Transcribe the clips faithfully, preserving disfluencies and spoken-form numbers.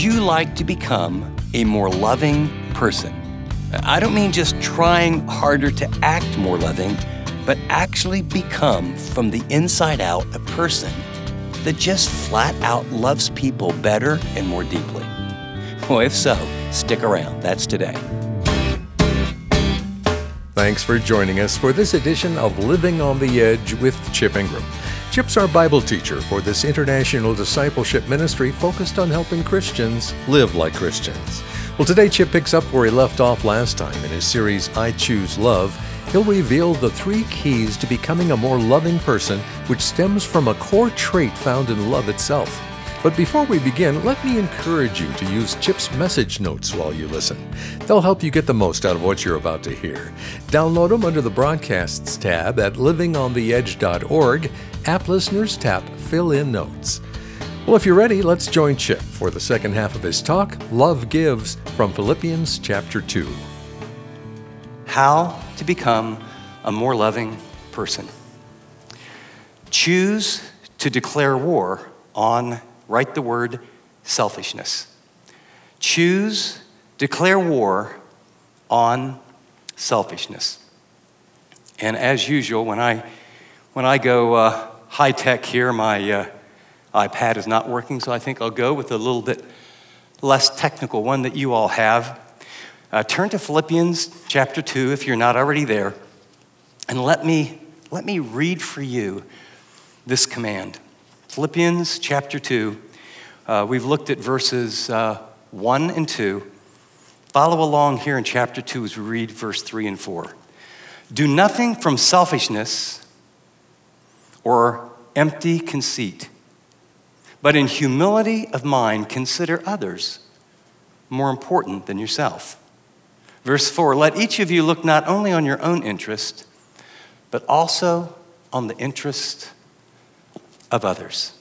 you like to become a more loving person? I don't mean just trying harder to act more loving, but actually become from the inside out a person that just flat out loves people better and more deeply. Well, if so, stick around. That's today. Thanks for joining us for this edition of Living on the Edge with Chip Ingram. Chip's our Bible teacher for this international discipleship ministry focused on helping Christians live like Christians. Well, today Chip picks up where he left off last time in his series, I Choose Love. He'll reveal the three keys to becoming a more loving person, which stems from a core trait found in love itself. But before we begin, let me encourage you to use Chip's message notes while you listen. They'll help you get the most out of what you're about to hear. Download them under the Broadcasts tab at living on the edge dot org. App Listeners tap Fill in Notes. Well, if you're ready, let's join Chip for the second half of his talk, Love Gives, from Philippians chapter two. How to become a more loving person. Choose to declare war on, write the word, selfishness. Choose, declare war on selfishness. And as usual, when I when I go uh, high tech here, my uh, iPad is not working, so I think I'll go with a little bit less technical one that you all have. Uh, turn to Philippians chapter two if you're not already there, and let me let me read for you this command. Philippians chapter two. Uh, we've looked at verses uh, one and two. Follow along here in chapter two as we read verse three and four. Do nothing from selfishness or empty conceit, but in humility of mind consider others more important than yourself. Verse four, let each of you look not only on your own interest, but also on the interest of others.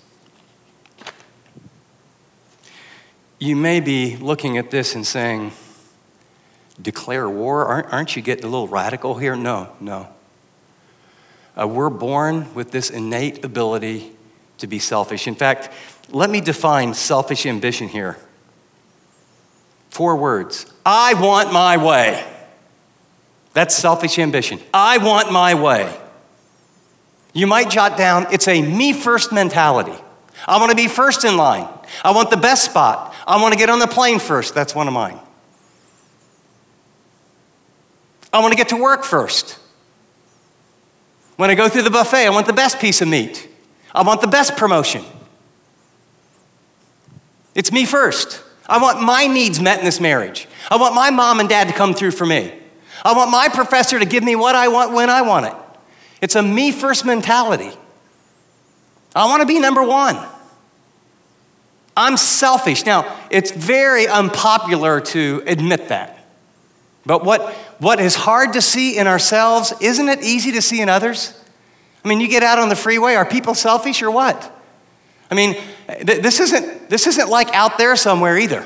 You may be looking at this and saying, declare war? Aren't, aren't you getting a little radical here? No, no. Uh, we're born with this innate ability to be selfish. In fact, let me define selfish ambition here. Four words. I want my way. That's selfish ambition. I want my way. You might jot down, it's a me first mentality. I want to be first in line. I want the best spot. I want to get on the plane first. That's one of mine. I want to get to work first. When I go through the buffet, I want the best piece of meat. I want the best promotion. It's me first. I want my needs met in this marriage. I want my mom and dad to come through for me. I want my professor to give me what I want when I want it. It's a me first mentality. I want to be number one. I'm selfish. Now, it's very unpopular to admit that. But what, what is hard to see in ourselves, isn't it easy to see in others? I mean, you get out on the freeway, are people selfish or what? I mean, th- this isn't this isn't like out there somewhere either.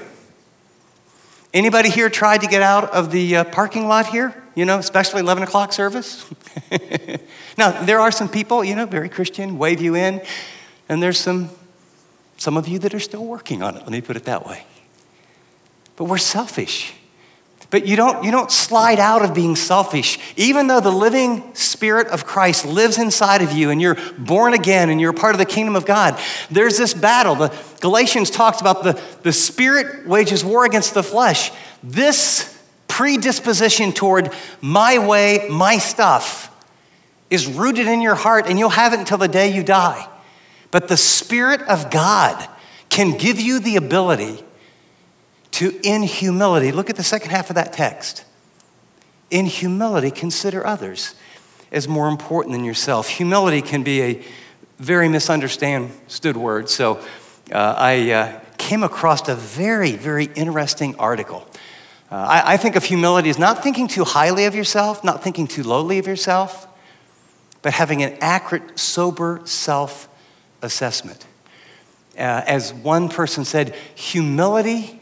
Anybody here tried to get out of the uh, parking lot here? You know, especially eleven o'clock service? Now, there are some people, you know, very Christian, wave you in, and there's some some of you that are still working on it, let me put it that way. But we're selfish. But you don't, you don't slide out of being selfish. Even though the living Spirit of Christ lives inside of you and you're born again and you're part of the kingdom of God, there's this battle. The Galatians talks about the, the Spirit wages war against the flesh. This predisposition toward my way, my stuff is rooted in your heart, and you'll have it until the day you die. But the Spirit of God can give you the ability to, in humility, look at the second half of that text. In humility, consider others as more important than yourself. Humility can be a very misunderstood word. So uh, I uh, came across a very, very interesting article. Uh, I, I think of humility as not thinking too highly of yourself, not thinking too lowly of yourself, but having an accurate, sober self-assessment. Uh, as one person said, humility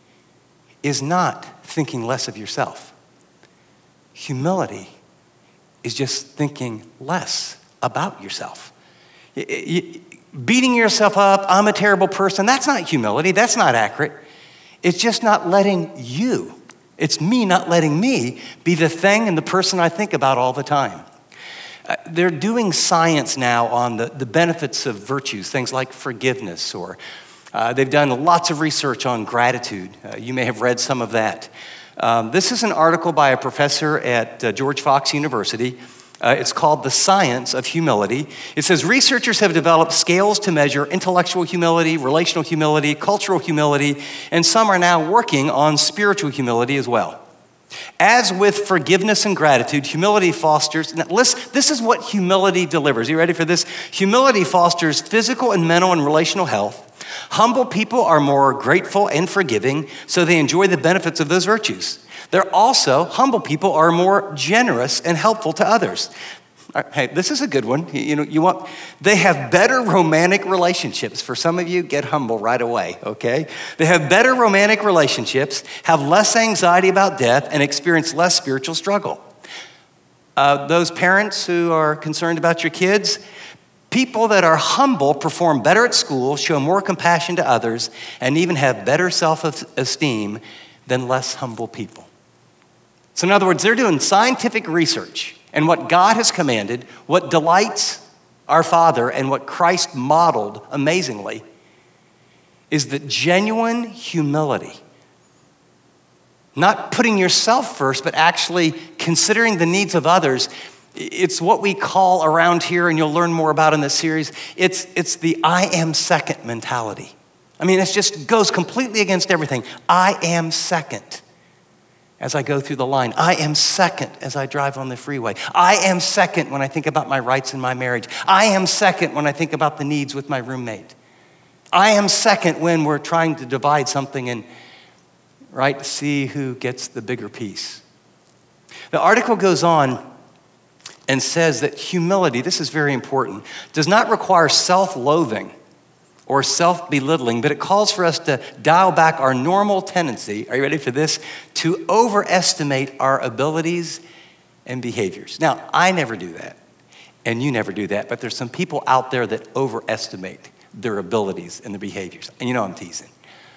is not thinking less of yourself. Humility is just thinking less about yourself. Beating yourself up, I'm a terrible person, that's not humility, that's not accurate. It's just not letting you, it's me not letting me be the thing and the person I think about all the time. Uh, they're doing science now on the, the benefits of virtues, things like forgiveness, or uh, they've done lots of research on gratitude. Uh, you may have read some of that. Um, this is an article by a professor at uh, George Fox University. Uh, it's called The Science of Humility. It says researchers have developed scales to measure intellectual humility, relational humility, cultural humility, and some are now working on spiritual humility as well. As with forgiveness and gratitude, humility fosters, now listen, this is what humility delivers. Are you ready for this? Humility fosters physical and mental and relational health. Humble people are more grateful and forgiving, so they enjoy the benefits of those virtues. They're also, humble people are more generous and helpful to others. Hey, this is a good one. You know, you want, they have better romantic relationships. For some of you, get humble right away, okay? They have better romantic relationships, have less anxiety about death, and experience less spiritual struggle. Uh, those parents who are concerned about your kids, people that are humble perform better at school, show more compassion to others, and even have better self-esteem than less humble people. So in other words, they're doing scientific research, and what God has commanded, what delights our Father, and what Christ modeled amazingly is that genuine humility, not putting yourself first, but actually considering the needs of others. It's what we call around here, and you'll learn more about in this series, it's, it's the I am second mentality. I mean, it just goes completely against everything. I am second as I go through the line. I am second as I drive on the freeway. I am second when I think about my rights in my marriage. I am second when I think about the needs with my roommate. I am second when we're trying to divide something and, right, see who gets the bigger piece. The article goes on and says that humility, this is very important, does not require self-loathing or self-belittling, but it calls for us to dial back our normal tendency, are you ready for this, to overestimate our abilities and behaviors. Now, I never do that, and you never do that, but there's some people out there that overestimate their abilities and their behaviors. And you know I'm teasing.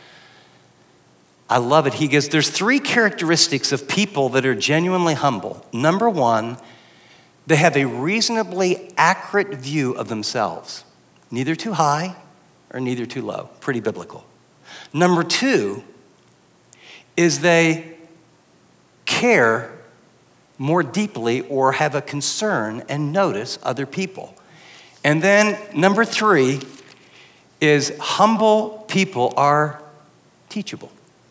I love it. He gives, there's three characteristics of people that are genuinely humble. Number one, they have a reasonably accurate view of themselves, neither too high or neither too low. Pretty biblical. Number two is they care more deeply or have a concern and notice other people. And then number three is humble people are teachable.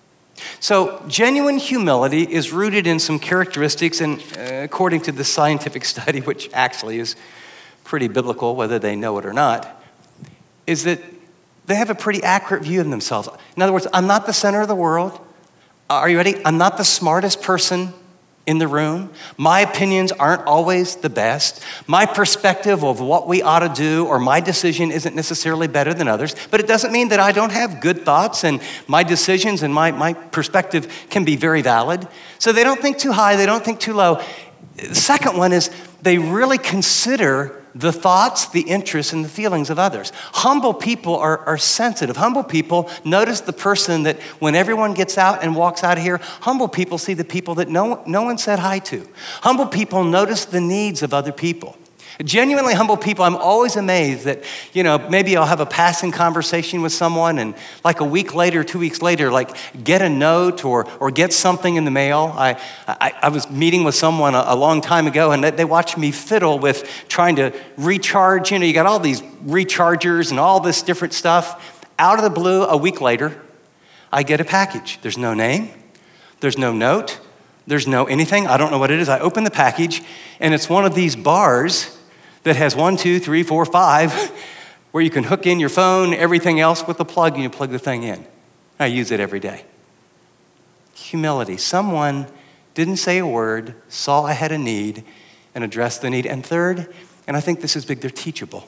So genuine humility is rooted in some characteristics, and uh, according to the scientific study, which actually is pretty biblical, whether they know it or not, is that they have a pretty accurate view of themselves. In other words, I'm not the center of the world. Are you ready? I'm not the smartest person in the room. My opinions aren't always the best. My perspective of what we ought to do or my decision isn't necessarily better than others, but it doesn't mean that I don't have good thoughts, and my decisions and my, my perspective can be very valid. So they don't think too high, they don't think too low. The second one is they really consider the thoughts, the interests, and the feelings of others. Humble people are, are sensitive. Humble people notice the person that when everyone gets out and walks out of here, humble people see the people that no, no one said hi to. Humble people notice the needs of other people. Genuinely humble people, I'm always amazed that, you know, maybe I'll have a passing conversation with someone and like a week later, two weeks later, like get a note or or get something in the mail. I I, I was meeting with someone a, a long time ago, and they watched me fiddle with trying to recharge. You know, you got all these rechargers and all this different stuff. Out of the blue, a week later, I get a package. There's no name. There's no note. There's no anything. I don't know what it is. I open the package, and it's one of these bars that has one, two, three, four, five, where you can hook in your phone, everything else with a plug, and you plug the thing in. I use it every day. Humility. Someone didn't say a word, saw I had a need, and addressed the need. And third, and I think this is big, they're teachable.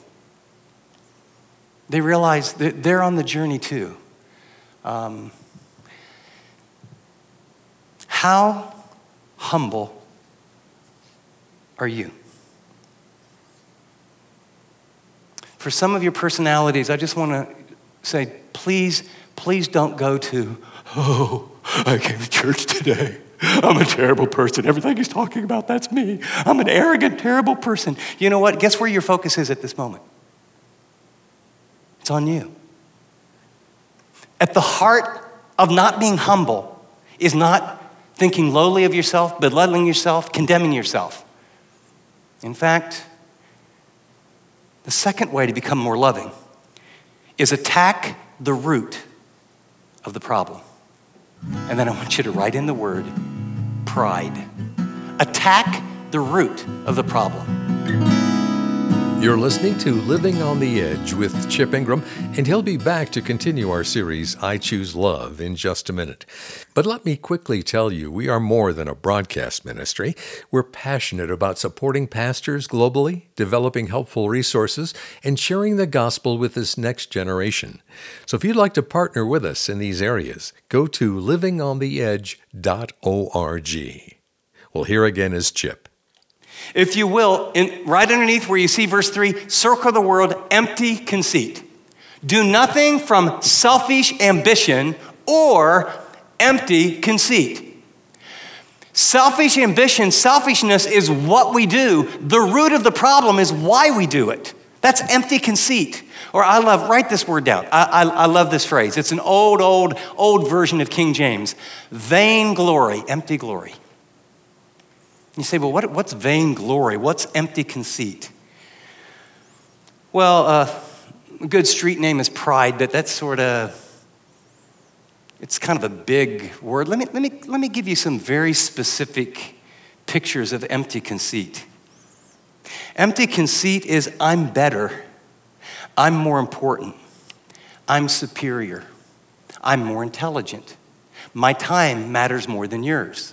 They realize that they're on the journey too. Um, how humble are you? For some of your personalities, I just want to say, please, please don't go to, Oh, I came to church today. I'm a terrible person. Everything he's talking about, that's me. I'm an arrogant, terrible person. You know what? Guess where your focus is at this moment? It's on you. At the heart of not being humble is not thinking lowly of yourself, belittling yourself, condemning yourself. In fact, the second way to become more loving is attack the root of the problem. And then I want you to write in the word pride. Attack the root of the problem. You're listening to Living on the Edge with Chip Ingram, and he'll be back to continue our series, I Choose Love, in just a minute. But let me quickly tell you, we are more than a broadcast ministry. We're passionate about supporting pastors globally, developing helpful resources, and sharing the gospel with this next generation. So if you'd like to partner with us in these areas, go to living on the edge dot org. Well, here again is Chip. If you will, in, right underneath where you see verse three, circle the word empty conceit. Do nothing from selfish ambition or empty conceit. Selfish ambition, selfishness is what we do. The root of the problem is why we do it. That's empty conceit. Or I love, write this word down. I, I, I love this phrase. It's an old, old, old version of King James. Vainglory, empty glory. You say, well, what, what's vainglory? What's empty conceit? Well, uh, a good street name is pride, but that's sort of, it's kind of a big word. Let me, let me, let me give you some very specific pictures of empty conceit. Empty conceit is I'm better, I'm more important, I'm superior, I'm more intelligent, my time matters more than yours.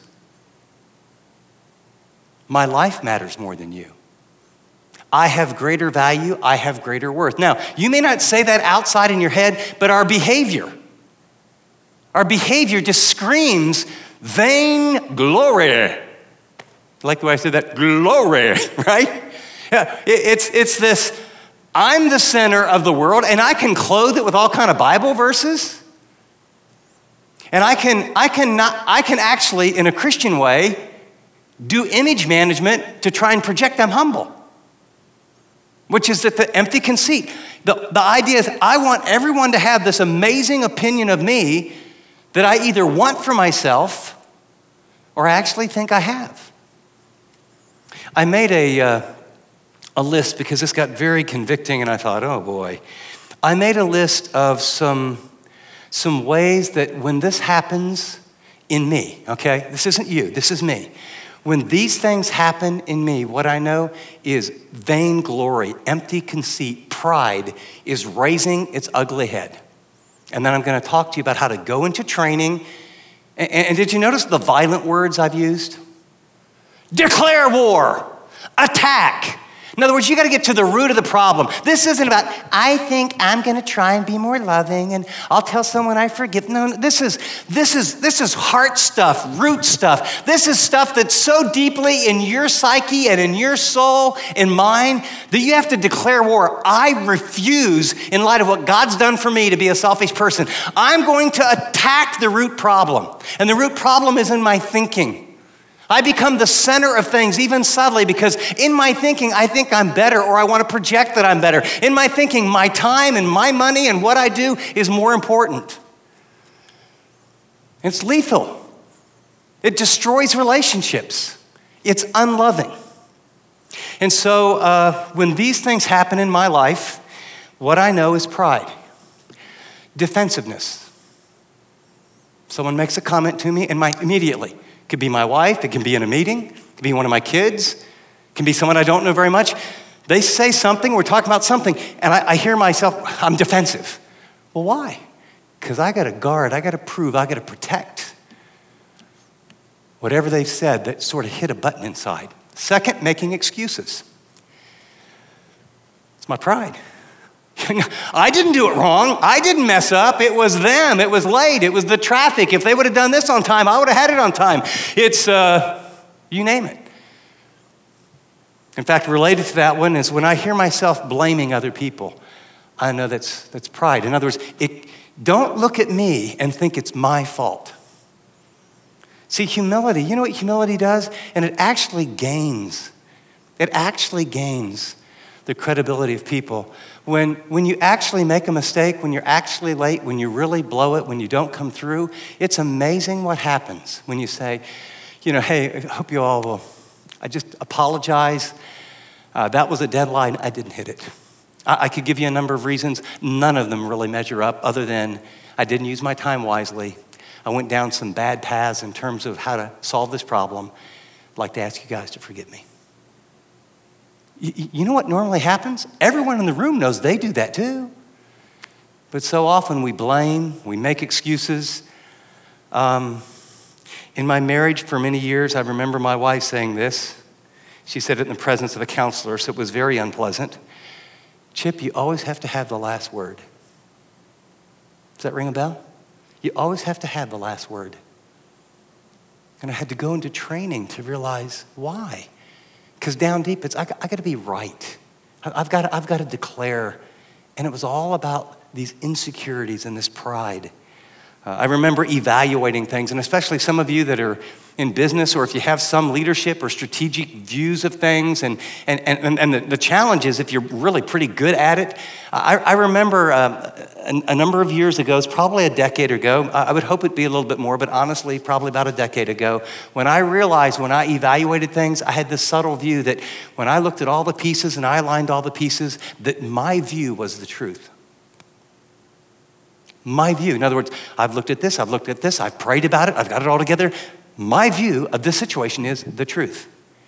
My life matters more than you. I have greater value. I have greater worth. Now, you may not say that outside in your head, but our behavior, our behavior just screams vain glory. Like the way I said that, glory, right? Yeah, it's, it's this, I'm the center of the world, and I can clothe it with all kind of Bible verses. And I can, I can not, I can actually, in a Christian way, do image management to try and project I'm humble, which is that the empty conceit. The, the idea is I want everyone to have this amazing opinion of me that I either want for myself or I actually think I have. I made a, uh, a list because this got very convicting, and I thought, oh boy. I made a list of some, some ways that when this happens in me, okay, this isn't you, this is me. When these things happen in me, what I know is vainglory, empty conceit, pride is raising its ugly head. And then I'm going to talk to you about how to go into training. And, and did you notice the violent words I've used? Declare war, attack. In other words, you got to get to the root of the problem. This isn't about, I think I'm going to try and be more loving and I'll tell someone I forgive. No, this is, this is, this is heart stuff, root stuff. This is stuff that's so deeply in your psyche and in your soul and mine that you have to declare war. I refuse, in light of what God's done for me, to be a selfish person. I'm going to attack the root problem. And the root problem is in my thinking. I become the center of things, even subtly, because in my thinking, I think I'm better, or I want to project that I'm better. In my thinking, my time and my money and what I do is more important. It's lethal. It destroys relationships. It's unloving. And so uh, when these things happen in my life, what I know is pride, defensiveness. Someone makes a comment to me, and my immediately, it could be my wife, it can be in a meeting, it could be one of my kids, it can be someone I don't know very much. They say something, we're talking about something, and I, I hear myself, I'm defensive. Well, why? Because I got to guard, I got to prove, I got to protect. Whatever they've said, that sort of hit a button inside. Second, making excuses. It's my pride. I didn't do it wrong. I didn't mess up. It was them. It was late. It was the traffic. If they would have done this on time, I would have had it on time. It's, uh, you name it. In fact, related to that one is when I hear myself blaming other people, I know that's, that's pride. In other words, it Don't look at me and think it's my fault. See, humility, you know what humility does? And it actually gains, it actually gains the credibility of people. When, when you actually make a mistake, when you're actually late, when you really blow it, when you don't come through, it's amazing what happens when you say, you know, hey, I hope you all will, I just apologize. Uh, that was a deadline, I didn't hit it. I, I could give you a number of reasons. None of them really measure up other than I didn't use my time wisely. I went down some bad paths in terms of how to solve this problem. I'd like to ask you guys to forgive me. You know what normally happens? Everyone in the room knows they do that too. But so often we blame, we make excuses. Um, in my marriage for many years, I remember my wife saying this. She said it in the presence of a counselor, so it was very unpleasant. Chip, you always have to have the last word. Does that ring a bell? You always have to have the last word. And I had to go into training to realize why. Because down deep, it's I, I got to be right. I, I've got to, I've got to declare. And it was all about these insecurities and this pride. Uh, I remember evaluating things, and especially some of you that are in business, or if you have some leadership or strategic views of things, and and and, and the, the challenge is if you're really pretty good at it. I, I remember uh, a, a number of years ago, it's probably a decade ago, I would hope it'd be a little bit more, but honestly, probably about a decade ago, when I realized when I evaluated things, I had this subtle view that when I looked at all the pieces and I aligned all the pieces, that my view was the truth. My view. In other words, I've looked at this, I've looked at this, I've prayed about it, I've got it all together. My view of this situation is the truth.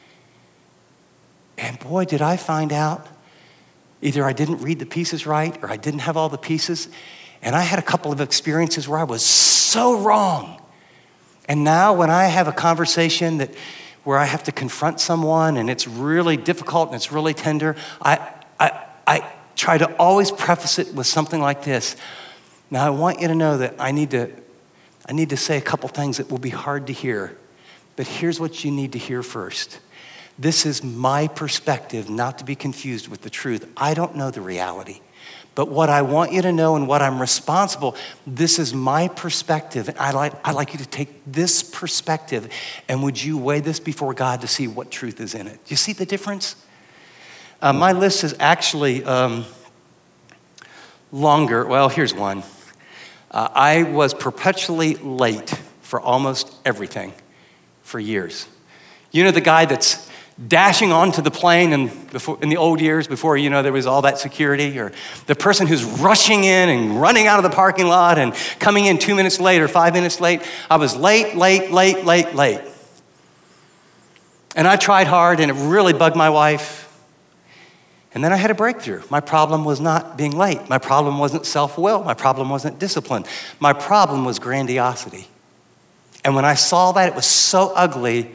And boy, did I find out, either I didn't read the pieces right or I didn't have all the pieces. And I had a couple of experiences where I was so wrong. And now when I have a conversation that where I have to confront someone and it's really difficult and it's really tender, I, I, I try to always preface it with something like this. Now, I want you to know that I need to, I need to say a couple things that will be hard to hear, but here's what you need to hear first. This is my perspective, not to be confused with the truth. I don't know the reality, but what I want you to know and what I'm responsible, this is my perspective. And I like, I'd like you to take this perspective, and would you weigh this before God to see what truth is in it? Do you see the difference? Uh, my list is actually um, longer. Well, here's one. Uh, I was perpetually late for almost everything for years. You know the guy that's dashing onto the plane and before, in the old years before, you know, there was all that security, or the person who's rushing in and running out of the parking lot and coming in two minutes late or five minutes late. I was late, late, late, late, late. And I tried hard, and it really bugged my wife. And then I had a breakthrough. My problem was not being late. My problem wasn't self-will. My problem wasn't discipline. My problem was grandiosity. And when I saw that it was so ugly,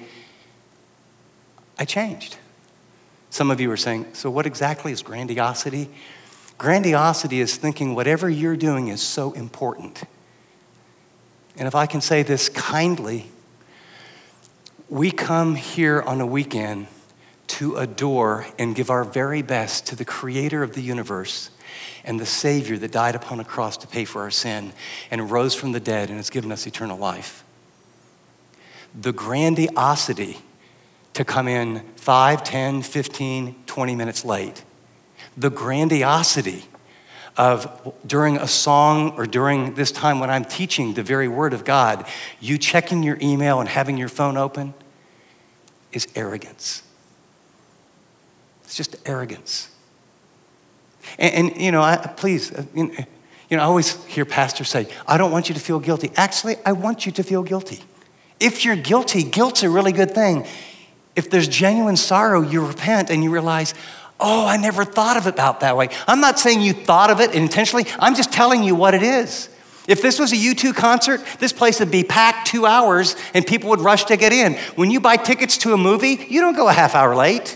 I changed. Some of you are saying, so what exactly is grandiosity? Grandiosity is thinking whatever you're doing is so important. And if I can say this kindly, we come here on a weekend to adore and give our very best to the creator of the universe and the Savior that died upon a cross to pay for our sin and rose from the dead and has given us eternal life. The grandiosity to come in five, ten, fifteen, twenty minutes late. The grandiosity of during a song or during this time when I'm teaching the very word of God, you checking your email and having your phone open is arrogance. It's just arrogance. And, and you know, I, please, you know, you know, I always hear pastors say, I don't want you to feel guilty. Actually, I want you to feel guilty. If you're guilty, guilt's a really good thing. If there's genuine sorrow, you repent and you realize, oh, I never thought of it about that way. I'm not saying you thought of it intentionally. I'm just telling you what it is. If this was a U two concert, this place would be packed two hours and people would rush to get in. When you buy tickets to a movie, you don't go a half hour late.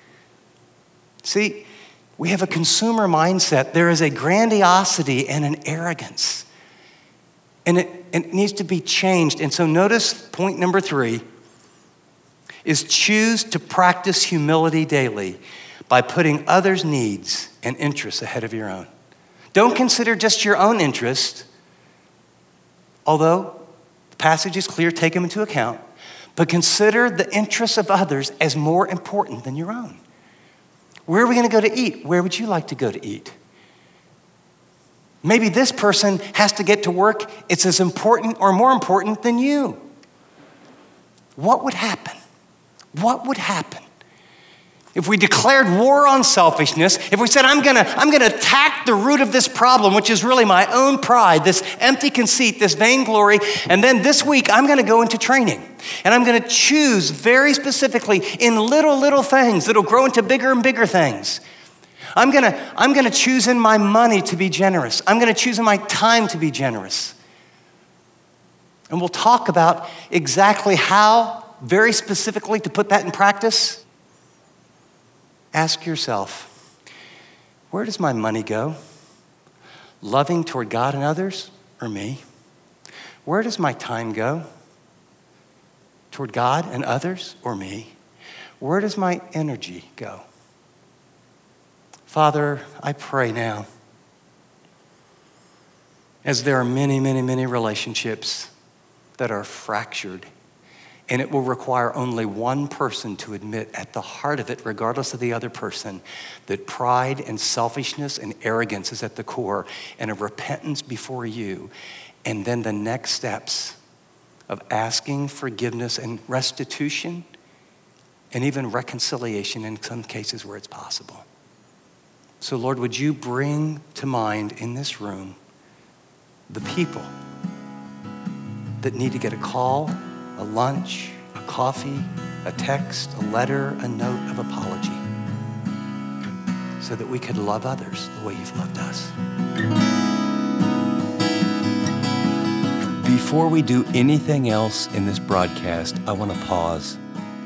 See, we have a consumer mindset. There is a grandiosity and an arrogance. And it, it needs to be changed. And so notice point number three is choose to practice humility daily by putting others' needs and interests ahead of your own. Don't consider just your own interest, although the passage is clear, take them into account, but consider the interests of others as more important than your own. Where are we going to go to eat? Where would you like to go to eat? Maybe this person has to get to work. It's as important or more important than you. What would happen? What would happen if we declared war on selfishness? If we said, I'm gonna, I'm gonna attack the root of this problem, which is really my own pride, this empty conceit, this vainglory, and then this week I'm gonna go into training. And I'm gonna choose very specifically in little, little things that'll grow into bigger and bigger things. I'm gonna, I'm gonna choose in my money to be generous. I'm gonna choose in my time to be generous. And we'll talk about exactly how, very specifically, to put that in practice. Ask yourself, where does my money go? Loving toward God and others, or me? Where does my time go? Toward God and others, or me? Where does my energy go? Father, I pray now, as there are many, many, many relationships that are fractured, and it will require only one person to admit at the heart of it, regardless of the other person, that pride and selfishness and arrogance is at the core, and a repentance before you, and then the next steps of asking forgiveness and restitution, and even reconciliation in some cases where it's possible. So Lord, would you bring to mind in this room the people that need to get a call, a lunch, a coffee, a text, a letter, a note of apology, so that we could love others the way you've loved us. Before we do anything else in this broadcast, I want to pause.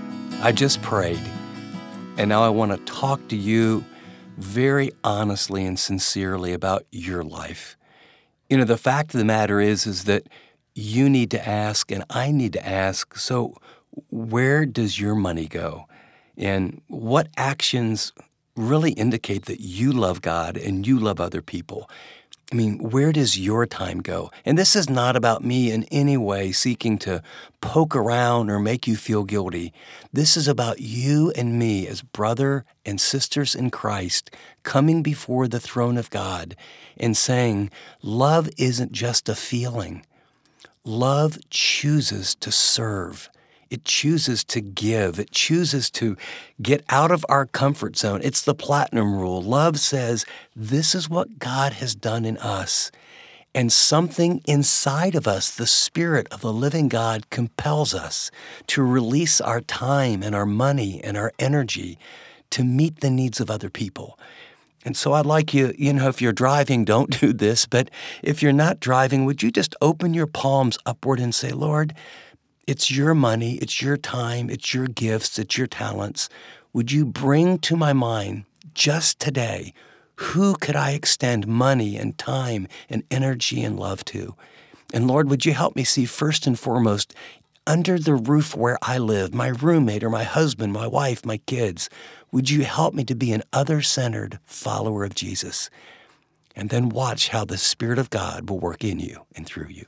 I just prayed, and now I want to talk to you very honestly and sincerely about your life. You know, the fact of the matter is, is that you need to ask, and I need to ask, so where does your money go? And what actions really indicate that you love God and you love other people? I mean, where does your time go? And this is not about me in any way seeking to poke around or make you feel guilty. This is about you and me as brother and sisters in Christ coming before the throne of God and saying, love isn't just a feeling. Love chooses to serve. It chooses to give. It chooses to get out of our comfort zone. It's the platinum rule. Love says, this is what God has done in us. And something inside of us, the Spirit of the living God, compels us to release our time and our money and our energy to meet the needs of other people. And so I'd like you, you know, if you're driving, don't do this, but if you're not driving, would you just open your palms upward and say, Lord, it's your money, it's your time, it's your gifts, it's your talents. Would you bring to my mind just today, who could I extend money and time and energy and love to? And Lord, would you help me see first and foremost, under the roof where I live, my roommate or my husband, my wife, my kids, would you help me to be an other-centered follower of Jesus? And then watch how the Spirit of God will work in you and through you.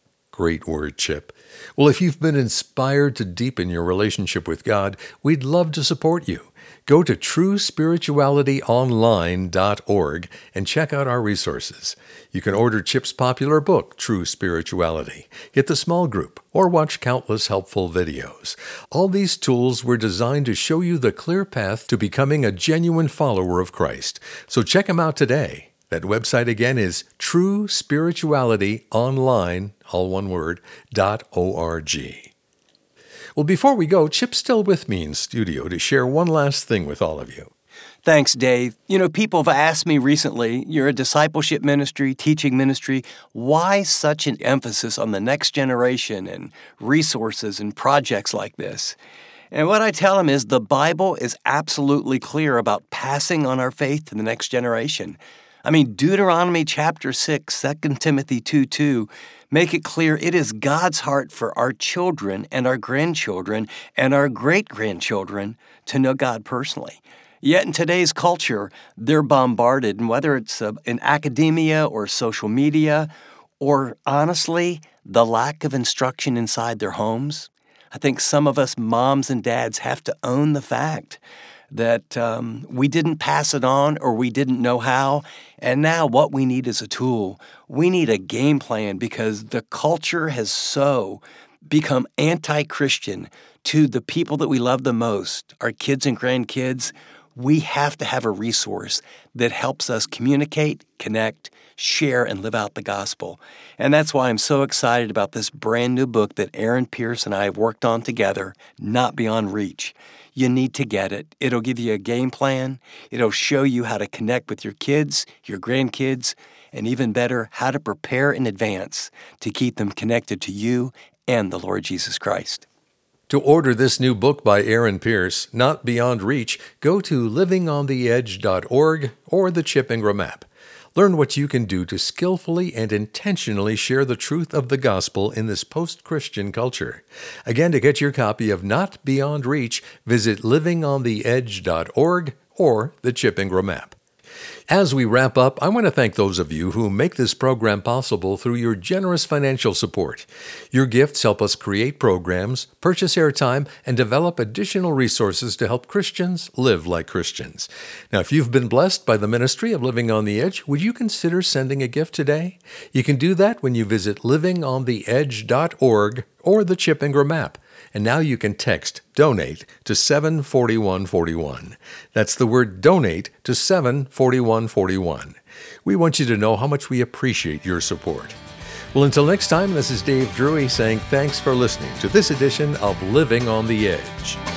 Great word, Chip. Well, if you've been inspired to deepen your relationship with God, we'd love to support you. Go to true spirituality online dot org and check out our resources. You can order Chip's popular book, True Spirituality, get the small group, or watch countless helpful videos. All these tools were designed to show you the clear path to becoming a genuine follower of Christ. So check them out today. That website again is true spirituality online, all one word, dot org. Well, before we go, Chip's still with me in studio to share one last thing with all of you. Thanks, Dave. You know, people have asked me recently, you're a discipleship ministry, teaching ministry, why such an emphasis on the next generation and resources and projects like this? And what I tell them is the Bible is absolutely clear about passing on our faith to the next generation. I mean, Deuteronomy chapter six, Second Timothy two two, make it clear it is God's heart for our children and our grandchildren and our great-grandchildren to know God personally. Yet in today's culture, they're bombarded, and whether it's uh, in academia or social media or honestly, the lack of instruction inside their homes. I think some of us moms and dads have to own the fact that um, we didn't pass it on or we didn't know how, and now what we need is a tool. We need a game plan because the culture has so become anti-Christian to the people that we love the most, our kids and grandkids. We have to have a resource that helps us communicate, connect, share, and live out the gospel. And that's why I'm so excited about this brand new book that Aaron Pierce and I have worked on together, Not Beyond Reach. You need to get it. It'll give you a game plan. It'll show you how to connect with your kids, your grandkids, and even better, how to prepare in advance to keep them connected to you and the Lord Jesus Christ. To order this new book by Aaron Pierce, Not Beyond Reach, go to living on the edge dot org or the Chip Ingram app. Learn what you can do to skillfully and intentionally share the truth of the gospel in this post-Christian culture. Again, to get your copy of Not Beyond Reach, visit living on the edge dot org or the Chip Ingram app. As we wrap up, I want to thank those of you who make this program possible through your generous financial support. Your gifts help us create programs, purchase airtime, and develop additional resources to help Christians live like Christians. Now, if you've been blessed by the ministry of Living on the Edge, would you consider sending a gift today? You can do that when you visit living on the edge dot org or the Chip Ingram app. And now you can text DONATE to seven four one four one. That's the word DONATE to seven four one four one. We want you to know how much we appreciate your support. Well, until next time, this is Dave Drury saying thanks for listening to this edition of Living on the Edge.